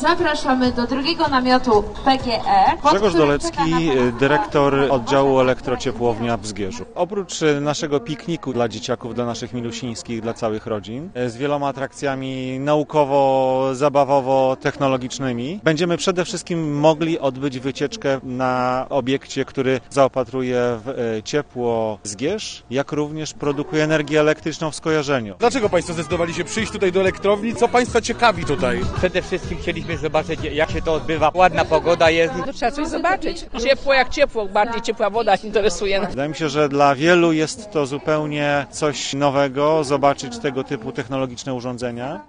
Zapraszamy do drugiego namiotu PGE. Grzegorz Dolecki, dyrektor oddziału Elektrociepłownia w Zgierzu. Oprócz naszego pikniku dla dzieciaków, dla naszych milusińskich, dla całych rodzin, z wieloma atrakcjami naukowo-zabawowo-technologicznymi, będziemy przede wszystkim mogli odbyć wycieczkę na obiekcie, który zaopatruje w ciepło Zgierz, jak również produkuje energię elektryczną w skojarzeniu. Dlaczego Państwo zdecydowali się przyjść tutaj do elektrowni? Co Państwa ciekawi tutaj? Przede wszystkim chcieliśmy zobaczyć, jak się to odbywa. Ładna pogoda jest. No, trzeba coś zobaczyć. Ciepło jak ciepło, bardziej ciepła woda interesuje. Wydaje mi się, że dla wielu jest to zupełnie coś nowego, zobaczyć tego typu technologiczne urządzenia.